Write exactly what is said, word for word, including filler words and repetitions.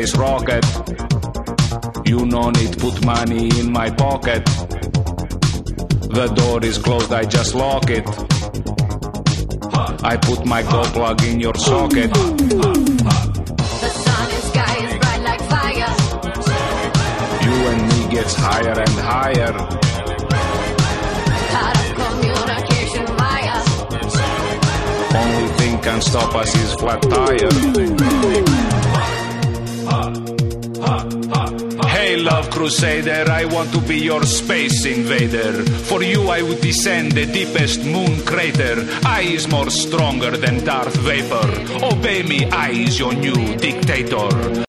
space rocket. You no need put money in my pocket. The door is closed, I just lock it. I put my go plug in your socket. The sun and sky is bright like fire. You and me gets higher and higher. Out of communication via. Only thing can stop us is flat tire. Hey love crusader, I want to be your space invader. For you I would descend the deepest moon crater. I is more stronger than Darth Vapor. Obey me, I is your new dictator.